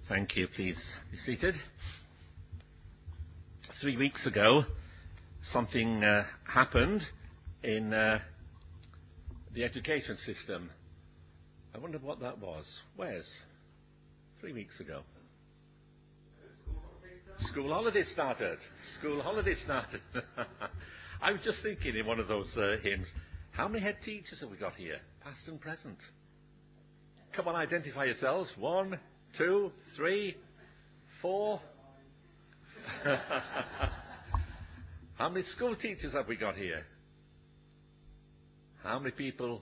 Thank you. Please be seated. 3 weeks ago, something happened in the education system. I wonder what that was. Where's? 3 weeks ago. School holidays started. School holidays started. I was just thinking in one of those hymns, how many head teachers have we got here? Past and present. Come on, identify yourselves. 1, 2, 3, 4. How many school teachers have we got here? How many people?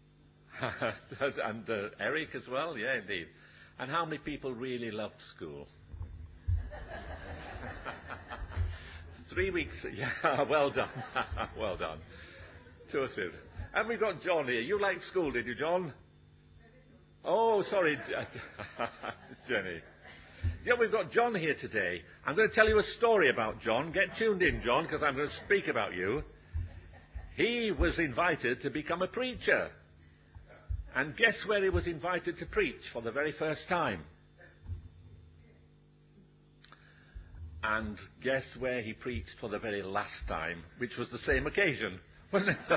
And Eric as well, yeah, indeed. And how many people really loved school? 3 weeks, yeah, well done. Well done. 2 or 3. And we've got John here. You liked school, did you, John? Oh, sorry, Jenny. Yeah, we've got John here today. I'm going to tell you a story about John. Get tuned in, John, because I'm going to speak about you. He was invited to become a preacher. And guess where he was invited to preach for the very first time? And guess where he preached for the very last time, which was the same occasion, wasn't it?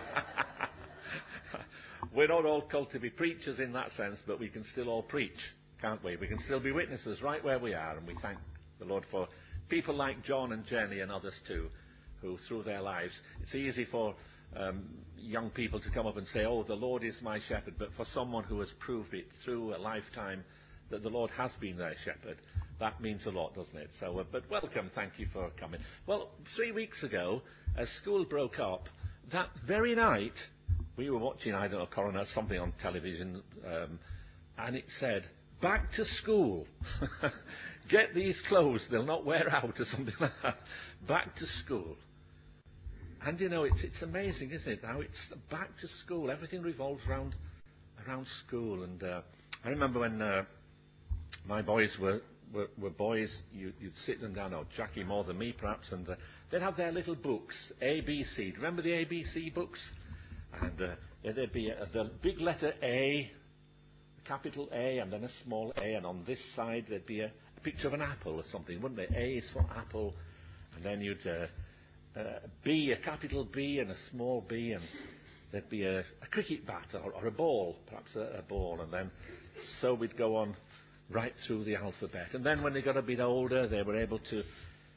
We're not all called to be preachers in that sense, but we can still all preach, can't we? We can still be witnesses right where we are, and we thank the Lord for people like John and Jenny and others too, who through their lives, it's easy for young people to come up and say, oh, the Lord is my shepherd, but for someone who has proved it through a lifetime that the Lord has been their shepherd, that means a lot, doesn't it? So, but welcome, thank you for coming. Well, 3 weeks ago, as school broke up, that very night, we were watching, I don't know, Coroner, something on television, and it said, back to school. Get these clothes, they'll not wear out, or something like that. Back to school. And you know, it's amazing, isn't it? How it's back to school. Everything revolves around school. And I remember when my boys were boys, you'd sit them down, or Jackie more than me perhaps, and they'd have their little books, ABC. Do you remember the ABC books? And there'd be the big letter A, a capital A, and then a small a, and on this side there'd be a picture of an apple or something, wouldn't there? A is for apple, and then you'd B, a capital B and a small b, and there'd be a cricket bat or a ball, perhaps a ball, and then so we'd go on right through the alphabet. And then when they got a bit older, they were able to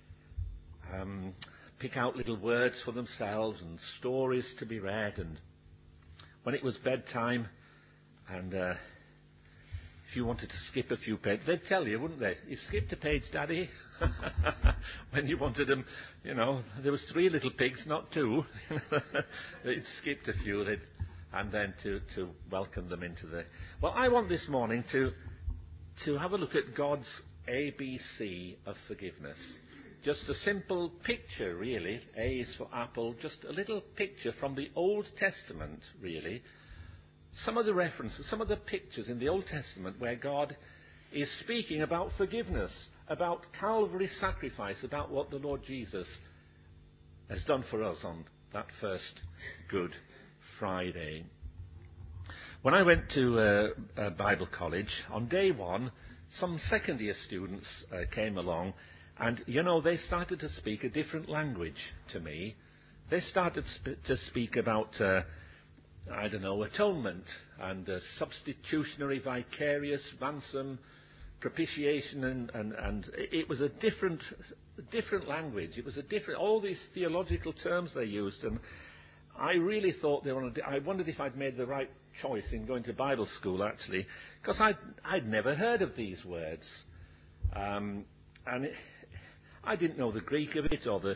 pick out little words for themselves and stories to be read. And when it was bedtime, and if you wanted to skip a few pages, they'd tell you, wouldn't they? You've skipped a page, Daddy. When you wanted them, you know, there was 3 little pigs, not 2. They'd skipped a few, and then to welcome them into the... Well, I want this morning to have a look at God's ABC of forgiveness. Just a simple picture, really. A is for apple. Just a little picture from the Old Testament, really. Some of the references, some of the pictures in the Old Testament where God is speaking about forgiveness, about Calvary's sacrifice, about what the Lord Jesus has done for us on that first Good Friday. When I went to Bible college, on day 1, some second-year students came along, and, you know, they started to speak a different language to me. They started to speak about, atonement and substitutionary, vicarious, ransom, propitiation, and it was a different language. It was all these theological terms they used, and I really thought I wondered if I'd made the right choice in going to Bible school, actually, because I'd never heard of these words, and I didn't know the Greek of it, or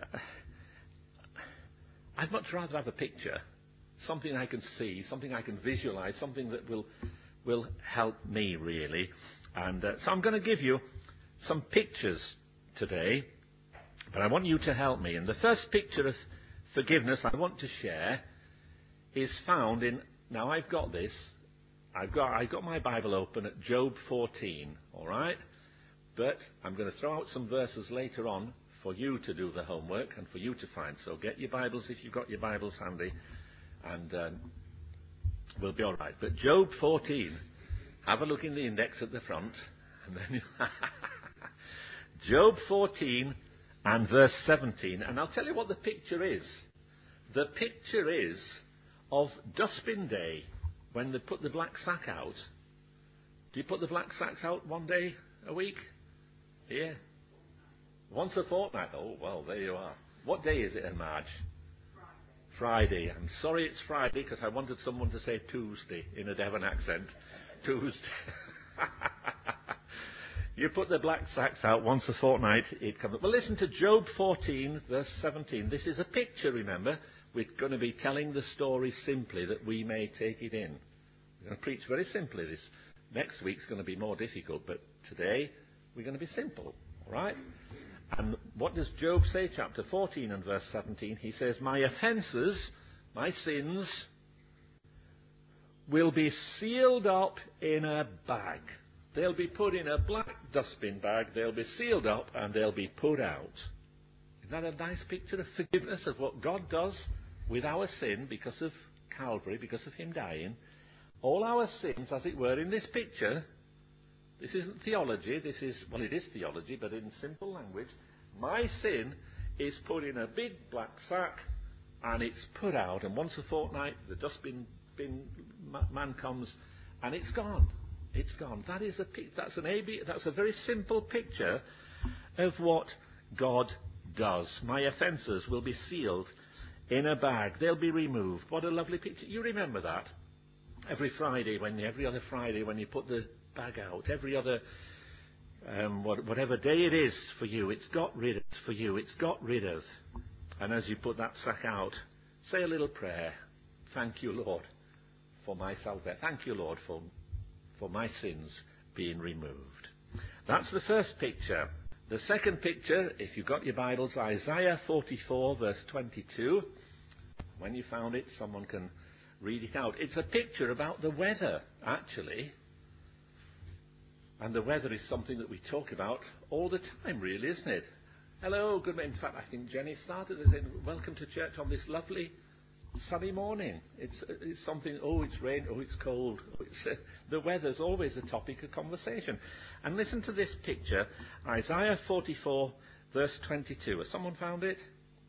I'd much rather have a picture, something I can see, something I can visualize, something that will help me, really. And so I'm going to give you some pictures today, but I want you to help me. And the first picture of forgiveness I want to share is found in... Now, I've got this. I've got my Bible open at Job 14, all right? But I'm going to throw out some verses later on for you to do the homework and for you to find. So get your Bibles if you've got your Bibles handy, and we'll be all right. But Job 14, have a look in the index at the front, And then Job 14 and verse 17. And I'll tell you what the picture is. The picture is of Dustbin Day, when they put the black sack out. Do you put the black sacks out one day a week? Yeah. Once a fortnight. Oh, well, there you are. What day is it in March? Friday. I'm sorry it's Friday, because I wanted someone to say Tuesday in a Devon accent. Tuesday. You put the black sacks out once a fortnight, it comes up. Well, listen to Job 14, verse 17. This is a picture, remember. We're going to be telling the story simply that we may take it in. We're going to preach very simply. This next week's going to be more difficult, but today we're going to be simple. All right? And what does Job say? Chapter 14 and verse 17. He says, my offences, my sins, will be sealed up in a bag. They'll be put in a black dustbin bag. They'll be sealed up and they'll be put out. Isn't that a nice picture of forgiveness, of what God does with our sin because of Calvary, because of Him dying? All our sins, as it were, in this picture. This isn't theology. This is, well, it is theology, but in simple language. My sin is put in a big black sack and it's put out. And once a fortnight, the dustbin man comes and it's gone. It's gone. That's a very simple picture of what God does. My offences will be sealed in a bag. They'll be removed. What a lovely picture. You remember that? Every other Friday when you put the bag out, every other, whatever day it is for you, it's got rid of. And as you put that sack out, say a little prayer. Thank you, Lord, for my salvation. Thank you, Lord, for my sins being removed. That's the first picture. The second picture, if you've got your Bibles, Isaiah 44, verse 22. When you found it, someone can read it out. It's a picture about the weather, actually. And the weather is something that we talk about all the time, really, isn't it? Hello, good morning. In fact, I think Jenny started as in, welcome to church on this lovely sunny morning. It's something, it's rain, it's cold. The weather's always a topic of conversation. And listen to this picture, Isaiah 44, verse 22. Has someone found it?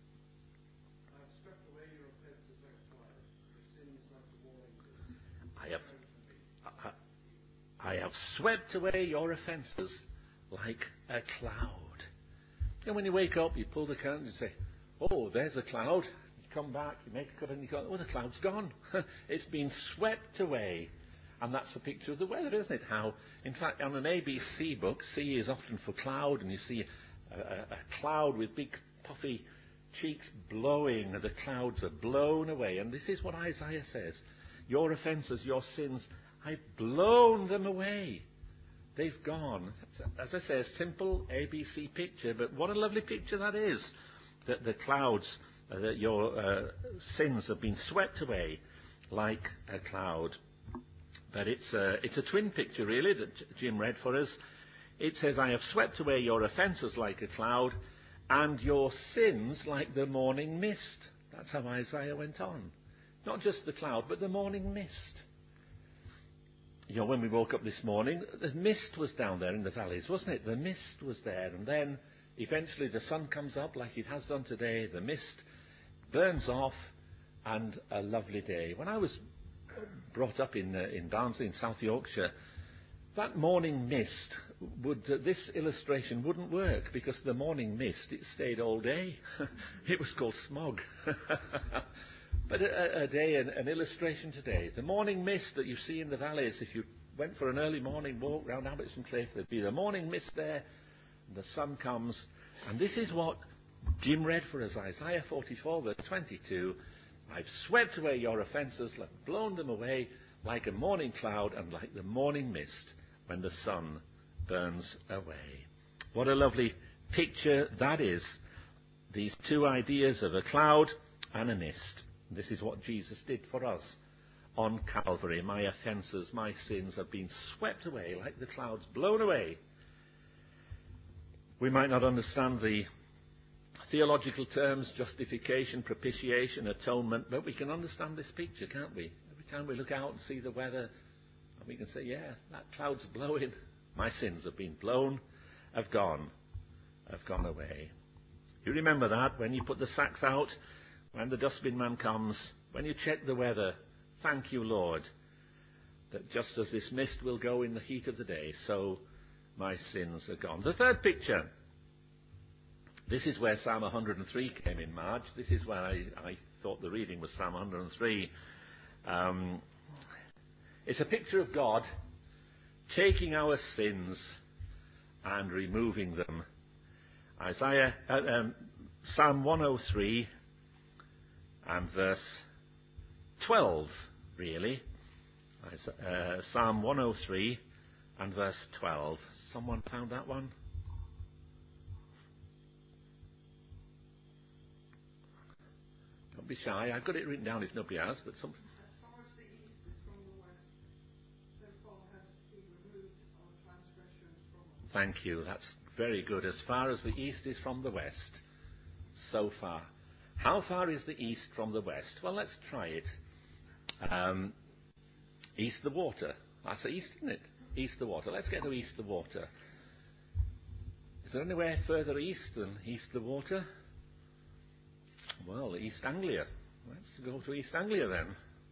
I have swept away your offences like a cloud. And when you wake up, you pull the curtain and say, oh, there's a cloud. Come back, you make a cup and you go, oh, the cloud's gone. It's been swept away. And that's a picture of the weather, isn't it? How, in fact, on an ABC book, C is often for cloud, and you see a cloud with big puffy cheeks blowing, and the clouds are blown away. And this is what Isaiah says. Your offences, your sins, I've blown them away. They've gone. As I say, a simple ABC picture, but what a lovely picture that is. That the clouds, that your sins have been swept away like a cloud. But it's a twin picture, really, that Jim read for us. It says, I have swept away your offences like a cloud, and your sins like the morning mist. That's how Isaiah went on. Not just the cloud, but the morning mist. You know, when we woke up this morning, the mist was down there in the valleys, wasn't it? The mist was there, and then eventually the sun comes up like it has done today. The mist burns off, and a lovely day. When I was brought up in Barnsley in South Yorkshire, that morning mist this illustration wouldn't work, because the morning mist, it stayed all day. It was called smog. But an illustration today. The morning mist that you see in the valleys, if you went for an early morning walk round Abbots and Cliff, there'd be the morning mist there, and the sun comes. And this is what Jim read for us, Isaiah 44, verse 22. I've swept away your offences, blown them away like a morning cloud and like the morning mist when the sun burns away. What a lovely picture that is. These two ideas of a cloud and a mist. This is what Jesus did for us on Calvary. My offences, my sins have been swept away like the clouds, blown away. We might not understand the theological terms, justification, propitiation, atonement, but we can understand this picture, can't we? Every time we look out and see the weather, we can say, yeah, that cloud's blowing. My sins have been blown, have gone away. You remember that when you put the sacks out, when the dustbin man comes, when you check the weather. Thank you, Lord, that just as this mist will go in the heat of the day, so my sins are gone. The third picture. This is where Psalm 103 came in, Marge. This is where I thought the reading was Psalm 103. It's a picture of God taking our sins and removing them. Psalm 103 and verse 12, really. Psalm 103 and verse 12. Someone found that one? Don't be shy. I've got it written down if nobody has, but some. As far as the east is from the west, so far has he removed our transgressions from us. Thank you. That's very good. As far as the east is from the west, so far. How far is the east from the west? Well, let's try it. East the water. That's east, isn't it? East the water. Let's get to east the water. Is there anywhere further east than east the water? Well, East Anglia. Let's go to East Anglia then.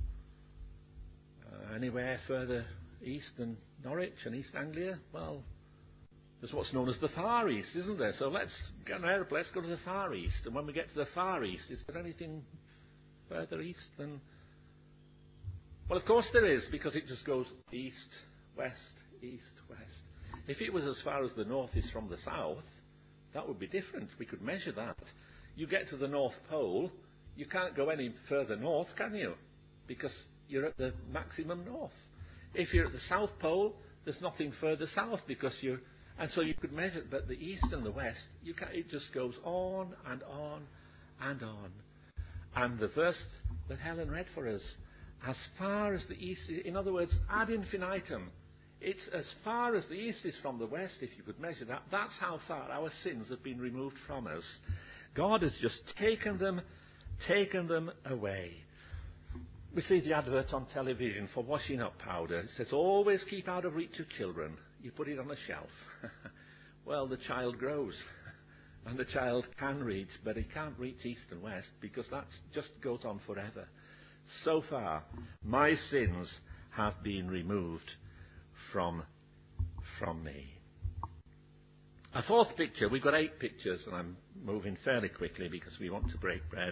Anywhere further east than Norwich and East Anglia? Well, there's what's known as the Far East, isn't there? So let's get an aeroplane, let's go to the Far East. And when we get to the Far East, is there anything further east than... Well, of course there is, because it just goes east, west, east, west. If it was as far as the north is from the south, that would be different. We could measure that. You get to the North Pole, you can't go any further north, can you? Because you're at the maximum north. If you're at the South Pole, there's nothing further south because you're... And so you could measure, but the east and the west, you can't, it just goes on and on and on. And the verse that Helen read for us, as far as the east, in other words, ad infinitum, it's as far as the east is from the west, if you could measure that, that's how far our sins have been removed from us. God has just taken them away. We see the advert on television for washing up powder. It says, always keep out of reach of children. You put it on a shelf. Well, the child grows. And the child can reach, but he can't reach east and west because that just goes on forever. So far, my sins have been removed from me. A fourth picture. We've got 8 pictures, and I'm moving fairly quickly because we want to break bread.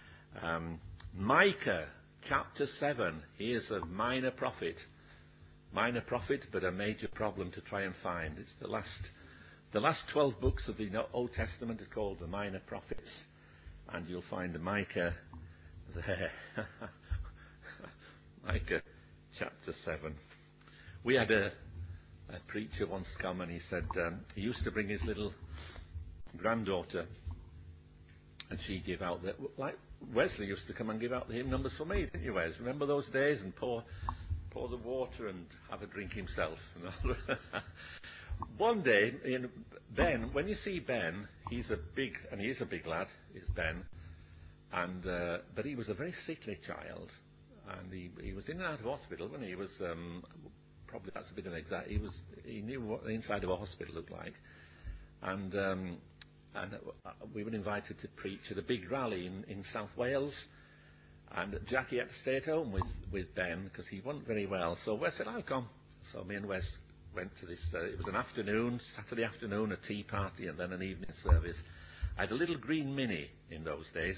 Micah, chapter 7. Here's a minor prophet. Minor prophet, but a major problem to try and find. It's the last 12 books of the Old Testament are called the minor prophets, and you'll find Micah there. Micah, chapter 7. We had a preacher once come, and he said he used to bring his little granddaughter, and she'd give out the, like Wesley used to come and give out the hymn numbers for me, didn't you, Wes? Remember those days? And pour the water and have a drink himself. One day, Ben, when you see Ben, he is a big lad, is Ben, and but he was a very sickly child, and he was in and out of hospital when he was. Probably that's a bit of an exact. He knew what the inside of a hospital looked like, and we were invited to preach at a big rally in South Wales, and Jackie had to stay at home with Ben because he wasn't very well. So Wes said, "I'll come." So me and Wes went to this. It was an afternoon, Saturday afternoon, a tea party, and then an evening service. I had a little green Mini in those days.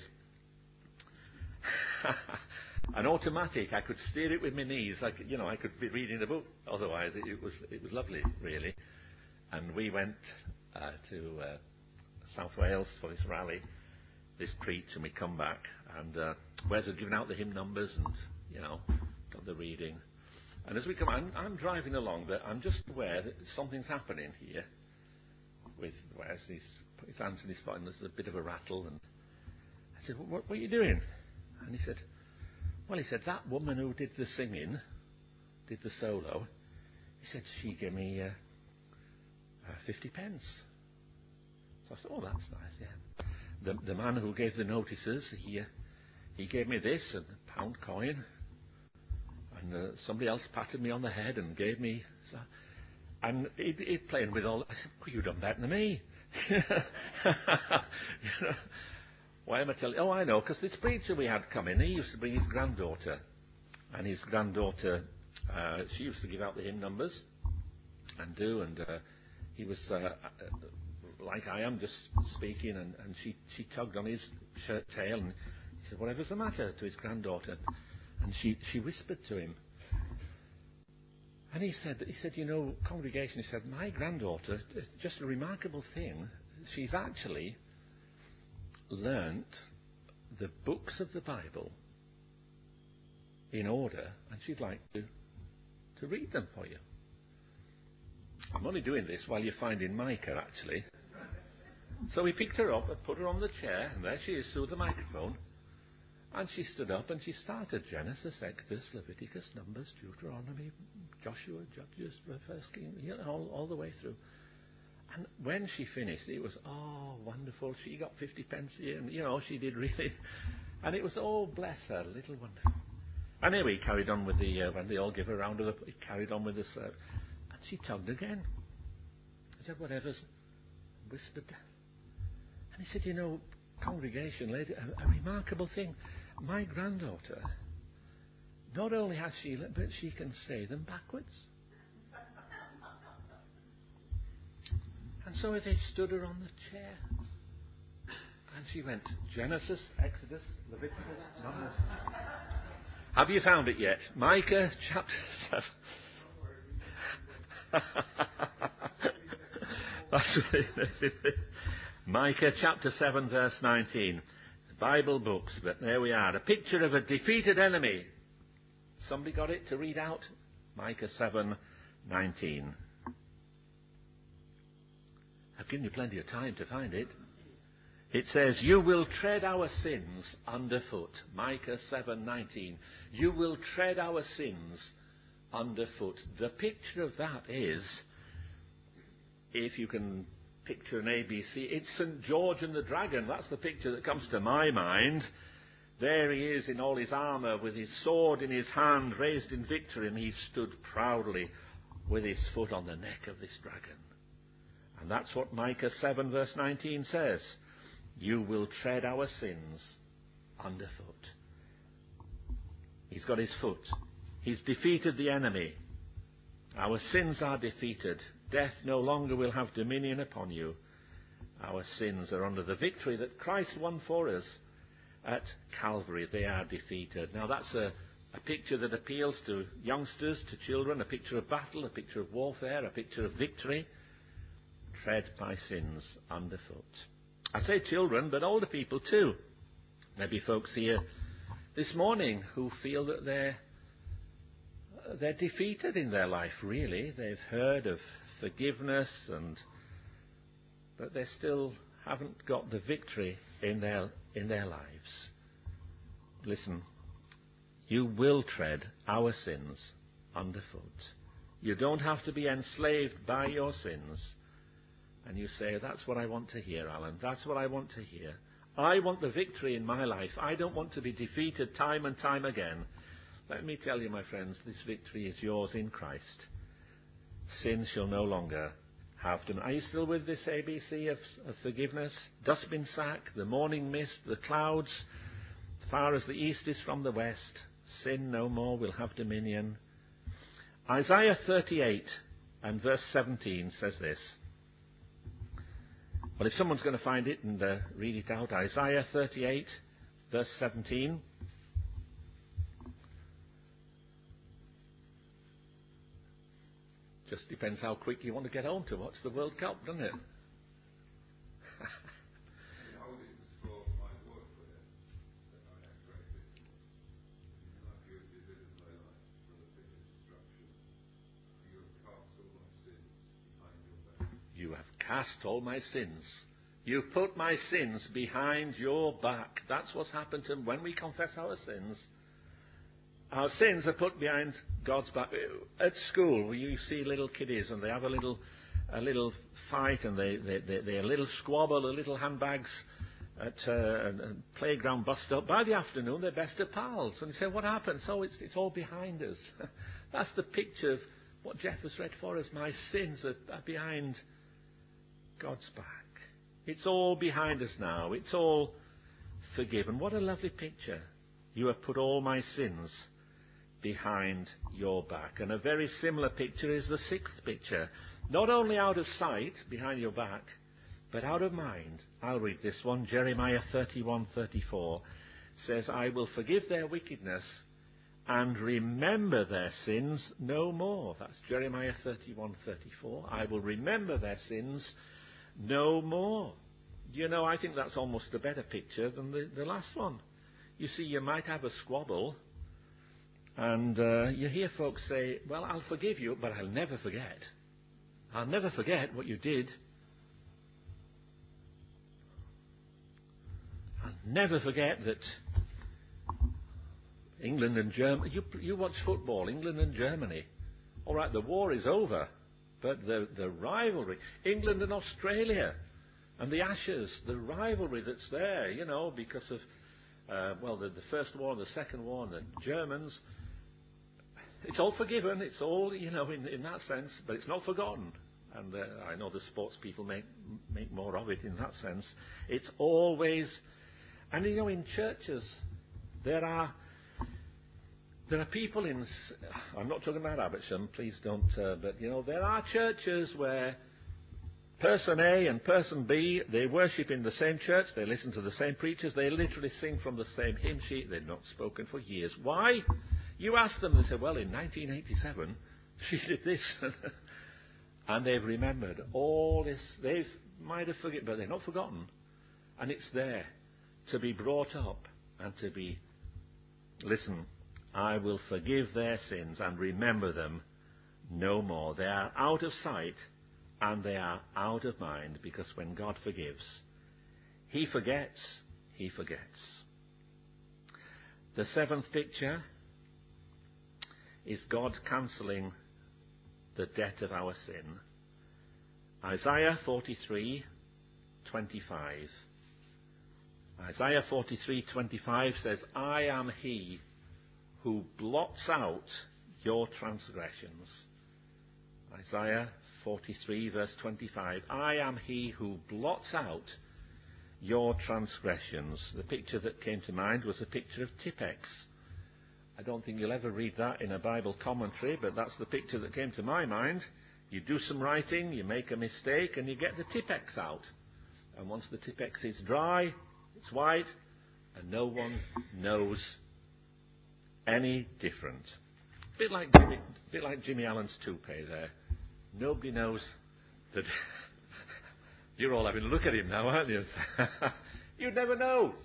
An automatic. I could steer it with my knees. I could be reading a book. Otherwise, it was lovely, really. And we went to South Wales for this rally, this preach, and we come back. And Wes had given out the hymn numbers and, done the reading. And as we come, I'm driving along, but I'm just aware that something's happening here with Wes. He's put his hands in his pocket, and there's a bit of a rattle. And I said, what are you doing? And he said, that woman who did the singing, did the solo, he said, she gave me 50 pence. So I thought, that's nice, yeah. The man who gave the notices, he gave me this, and a £1 coin. And somebody else patted me on the head and gave me... And he'd playing with all... I said, well, you've done better than me. You know, why am I telling you? Oh, I know, because this preacher we had come in, he used to bring his granddaughter. And his granddaughter, she used to give out the hymn numbers and he was like I am, just speaking, and she tugged on his shirt tail, and he said, whatever's the matter, to his granddaughter. And she whispered to him. And he said, you know, congregation, he said, my granddaughter, is just a remarkable thing. She's actually learnt the books of the Bible in order, and she'd like to read them for you. I'm only doing this while you're finding Micah, actually. So we picked her up and put her on the chair, and there she is through the microphone. And she stood up and she started Genesis, Exodus, Leviticus, Numbers, Deuteronomy, Joshua, Judges, First King, you know, all the way through. And when she finished, it was, oh, wonderful. She got 50 pence here, and, you know, she did really. And it was, oh, bless her, little wonderful. And anyway, he carried on with when they all give her a round of the, he carried on with this, and she tugged again. I said, whatever's, whispered. And he said, you know, congregation, lady, a remarkable thing. My granddaughter, not only has she, but she can say them backwards. And so they stood her on the chair. And she went, Genesis, Exodus, Leviticus, Numbers. Have you found it yet? Micah chapter 7. That's what it is. Micah chapter 7 verse 19. Bible books, but there we are. A picture of a defeated enemy. Somebody got it to read out? Micah 7:19. I've given you plenty of time to find it. It says, you will tread our sins underfoot. Micah 7:19. You will tread our sins underfoot. The picture of that is, if you can picture an ABC, it's St. George and the Dragon. That's the picture that comes to my mind. There he is in all his armour, with his sword in his hand, raised in victory, and he stood proudly with his foot on the neck of this dragon. And that's what Micah 7 verse 19 says. You will tread our sins underfoot. He's got his foot. He's defeated the enemy. Our sins are defeated. Death no longer will have dominion upon you. Our sins are under the victory that Christ won for us at Calvary. They are defeated. Now that's a picture that appeals to youngsters, to children, a picture of battle, a picture of warfare, a picture of victory. Tread my sins underfoot. I say children, but older people too. Maybe folks here this morning who feel that they're defeated in their life, really. They've heard of forgiveness, but they still haven't got the victory in their lives. Listen, you will tread our sins underfoot. You don't have to be enslaved by your sins. And you say, that's what I want to hear, Alan. That's what I want to hear. I want the victory in my life. I don't want to be defeated time and time again. Let me tell you, my friends, this victory is yours in Christ. Sin shall no longer have them. Are you still with this ABC of forgiveness? Dustbin sack, the morning mist, the clouds, as far as the east is from the west. Sin no more will have dominion. Isaiah 38 and verse 17 says this. Well, if someone's going to find it and read it out, Isaiah 38 verse 17. Just depends how quick you want to get home to watch the World Cup, doesn't it? You have cast all my sins. You've put my sins behind your back. That's what's happened to them when we confess our sins. Our sins are put behind God's back. At school, you see little kiddies and they have a little fight and they a little squabble, a little handbags at a playground bust up. By the afternoon, they're best of pals. And you say, what happened? So it's all behind us. That's the picture of what Jeff has read for us, my sins are behind God's back. It's all behind us now. It's all forgiven. What a lovely picture. You have put all my sins behind your back. And a very similar picture is the sixth picture. Not only out of sight, behind your back, but out of mind. I'll read this one. Jeremiah 31:34 says, I will forgive their wickedness and remember their sins no more. That's Jeremiah 31:34. I will remember their sins no more. You know, I think that's almost a better picture than the last one. You see, you might have a squabble, and you hear folks say, well, I'll forgive you, but I'll never forget. I'll never forget what you did. I'll never forget that England and Germany, you watch football, England and Germany. All right, the war is over, but the rivalry, England and Australia, and the Ashes, the rivalry that's there, you know, because of, the First War and the Second War and the Germans, it's all forgiven, it's all, you know, in that sense, but it's not forgotten. And I know the sports people make more of it in that sense. It's always, and you know, in churches, there are people in, I'm not talking about Abersham, please don't, but you know, there are churches where person A and person B, they worship in the same church, they listen to the same preachers, they literally sing from the same hymn sheet, they've not spoken for years. Why? You ask them, they say, well, in 1987, she did this. And they've remembered all this. They might have forgotten, but they're not forgotten. And it's there to be brought up and to be, listen, I will forgive their sins and remember them no more. They are out of sight and they are out of mind, because when God forgives, He forgets. He forgets. The seventh picture is God cancelling the debt of our sin. Isaiah 43:25. Isaiah 43:25 says, I am He who blots out your transgressions. Isaiah 43 verse 25. I am He who blots out your transgressions. The picture that came to mind was a picture of Tippex. I don't think you'll ever read that in a Bible commentary, but that's the picture that came to my mind. You do some writing, you make a mistake, and you get the Tippex out. And once the Tippex is dry, it's white, and no one knows any different. A bit like Jimmy Allen's toupee there. Nobody knows that. You're all having a look at him now, aren't you? You'd never know.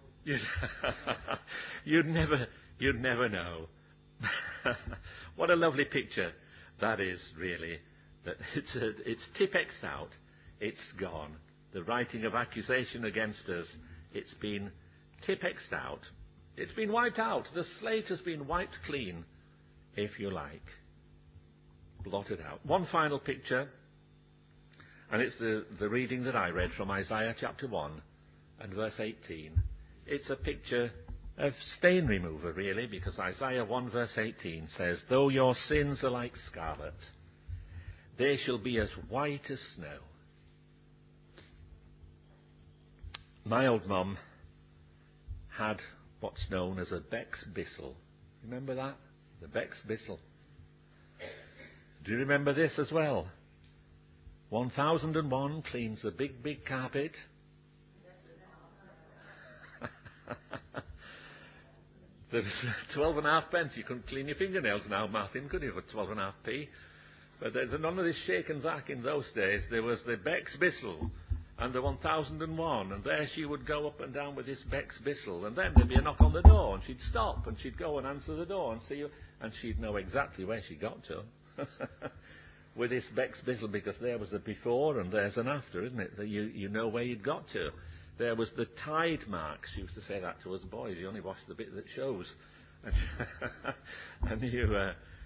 You'd never know. What a lovely picture that is, really. That it's Tippexed out. It's gone. The writing of accusation against us, it's been Tippexed out. It's been wiped out. The slate has been wiped clean, if you like. Blotted out. One final picture, and it's the reading that I read from Isaiah chapter 1 and verse 18. It's a picture of stain remover, really, because Isaiah 1 verse 18 says, though your sins are like scarlet, they shall be as white as snow. My old mum had what's known as a Beck's Bissell. Remember that? The Beck's Bissell. Do you remember this as well? 1001 cleans a big, big carpet. There's 12.5 pence. You couldn't clean your fingernails now, Martin, could you, for 12.5p? But there's none of this shake and vac in those days. There was the Beck's Bissell and the 1001, and there she would go up and down with this Beck's Bissell, and then there'd be a knock on the door, and she'd stop, and she'd go and answer the door and see you, and she'd know exactly where she got to with this Beck's Bissell, because there was a before and there's an after, isn't it? That you know where you'd got to. There was the tide mark. She used to say that to us boys. You only wash the bit that shows. And you...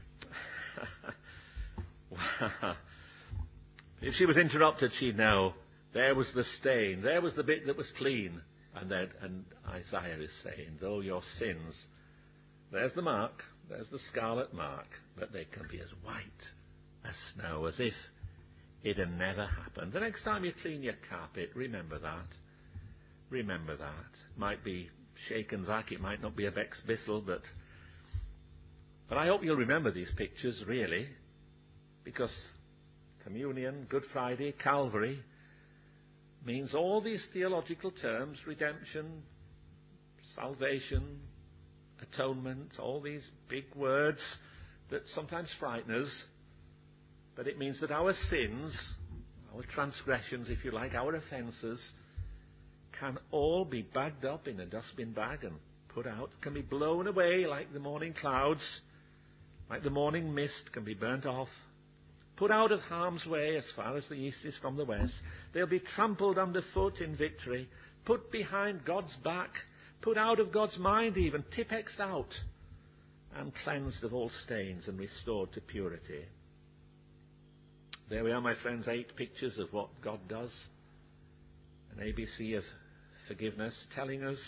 if she was interrupted, she'd know. There was the stain. There was the bit that was clean. And Isaiah is saying, though your sins... There's the mark. There's the scarlet mark. But they can be as white as snow, as if it had never happened. The next time you clean your carpet, remember that. Remember that. Might be shaken back, it might not be a Bex Bissell, but I hope you'll remember these pictures, really, because communion, Good Friday, Calvary, means all these theological terms, redemption, salvation, atonement, all these big words that sometimes frighten us, but it means that our sins, our transgressions, if you like, our offences, can all be bagged up in a dustbin bag and put out, can be blown away like the morning clouds, like the morning mist can be burnt off, put out of harm's way as far as the east is from the west. They'll be trampled underfoot in victory, put behind God's back, put out of God's mind even, Tipp-Ex'd out, and cleansed of all stains and restored to purity. There we are, my friends, 8 pictures of what God does. An ABC of forgiveness, telling us,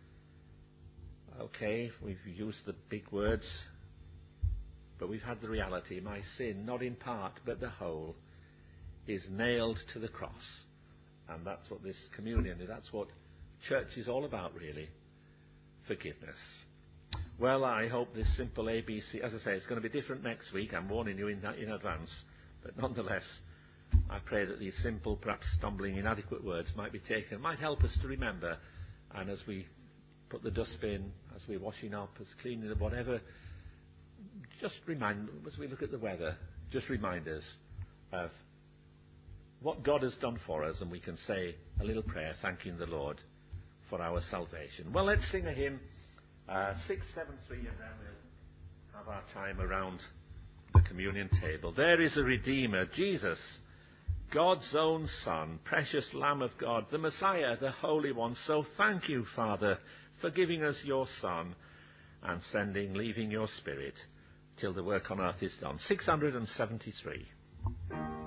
okay, we've used the big words, but we've had the reality. My sin, not in part, but the whole, is nailed to the cross. And that's what this communion is. That's what church is all about, really. Forgiveness. Well, I hope this simple ABC, as I say, it's going to be different next week. I'm warning you in advance. But nonetheless, I pray that these simple, perhaps stumbling, inadequate words might be taken, might help us to remember. And as we put the dustbin, as we're washing up, as cleaning up, whatever, just remind, as we look at the weather, just remind us of what God has done for us, and we can say a little prayer thanking the Lord for our salvation. Well, let's sing a hymn, 673, and then we'll have our time around the communion table. There is a Redeemer, Jesus, God's own Son, precious Lamb of God, the Messiah, the Holy One. So thank you, Father, for giving us your Son and leaving your Spirit till the work on earth is done. 673.